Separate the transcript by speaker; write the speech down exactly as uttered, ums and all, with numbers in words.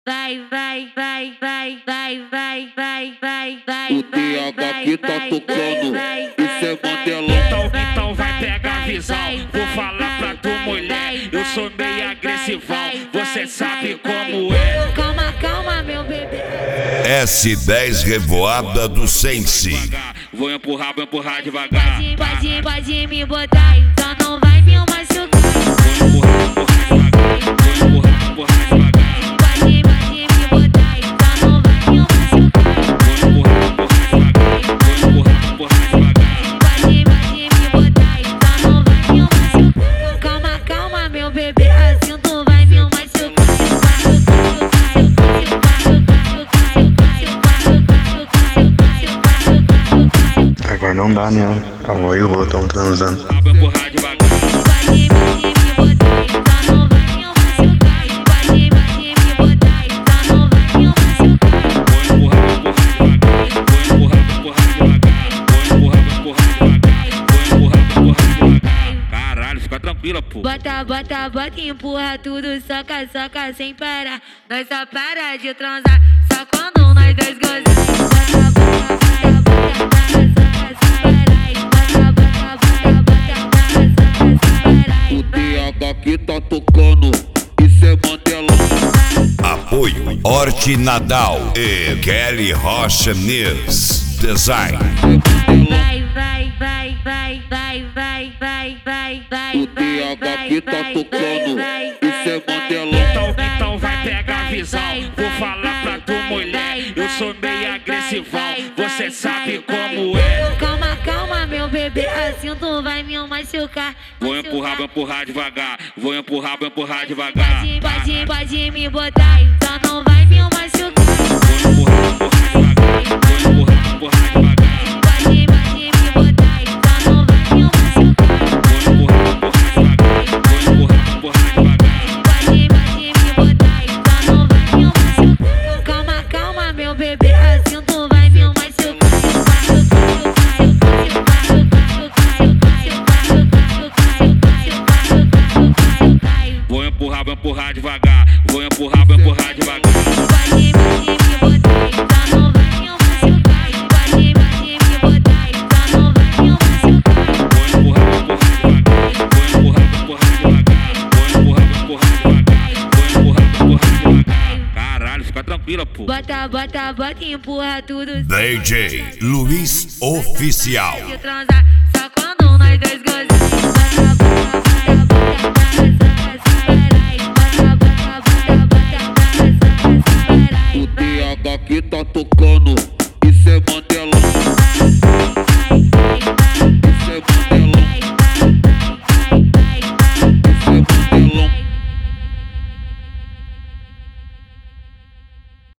Speaker 1: vai, vai, vai, vai, vai, vai, vai, vai, vai.
Speaker 2: O T H que tá tocando, isso é Mandelão.
Speaker 3: Então, então vai pegar a visão. Vou falar pra tu, mulher, eu sou meio agressivão. Você sabe como é.
Speaker 1: Calma, calma, meu bebê.
Speaker 4: S dez Revoada do Sense.
Speaker 3: Vou empurrar, vou empurrar devagar.
Speaker 1: Pode, pode, pode me botar, só não vai me machucar.
Speaker 3: Vou empurrar, empurrar devagar. Vou empurrar, empurrar devagar.
Speaker 1: Pode, pode me botar, só não vai me machucar.
Speaker 3: Vou empurrar, empurrar devagar. Vou empurrar, empurrar devagar.
Speaker 1: Pode, pode me botar, só não vai me machucar. Calma, calma, meu bebê, assim tu vai me machucar.
Speaker 5: Agora não dá, né? A avó e o vô tão transando.
Speaker 3: Vou empurrar devagar.
Speaker 1: Pode, pode me botar, só não vai me machucar. Pode, pode me botar, só não vai me machucar.
Speaker 3: Vou empurrar, empurrar devagar. Vou empurrar, empurrar devagar. Vou empurrar, empurrar devagar. Vou empurrar, empurrar devagar. Caralho, fica tranquila, pô.
Speaker 1: Bota, bota, bota, empurra tudo, soca, soca sem parar. Nós só para de transar, só quando nós dois gozar. Bota, bota, bota, bota, bota, soca sem parar. Bota, bota, bota, bota, bota, soca sem parar.
Speaker 2: O T H que tá tocando, isso é Mandelão.
Speaker 4: Apoio Horti Nadal e Kelly Rocha News Design.
Speaker 1: Vai, vai, vai, vai, vai, vai, vai, vai, vai.
Speaker 2: O T H que tá tocando, isso é Mandelão.
Speaker 3: Então, então vai pegar a visão. Vou falar pra tu, mulher, eu sou meio agressivão. Você sabe como é.
Speaker 1: Calma, calma, meu bebê, assim tu vai me machucar.
Speaker 3: Vou empurrar, vou empurrar devagar. Vou empurrar, vou empurrar devagar.
Speaker 1: Pode, pode, pode me botar, só não vai me machucar.
Speaker 3: Vou empurrar, empurrar devagar. Vou empurrar, empurrar devagar.
Speaker 1: Pode, pode me botar, só não vai me machucar.
Speaker 3: Vou empurrar, empurrar devagar. Vou empurrar, empurrar devagar.
Speaker 1: Pode, pode me botar, só não vai me machucar. Calma, calma, meu bebê, assim tu vai me machucar.
Speaker 3: Vou empurrar, vou empurrar devagar. Vou empurrar, vou empurrar devagar.
Speaker 1: Pode, pode me botar, só não vai me machucar. Pode, pode me botar, só não vai me machucar.
Speaker 3: Vou empurrar, vou empurrar devagar. Vou empurrar, vou empurrar devagar. Vou empurrar, vou empurrar devagar. Vou empurrar, vou empurrar devagar. Caralho, fica tranquila, pô.
Speaker 1: Bota, bota, bota, empurra tudo.
Speaker 4: D J Luiz Oficial.
Speaker 1: De transar, só quando nós dois gozar.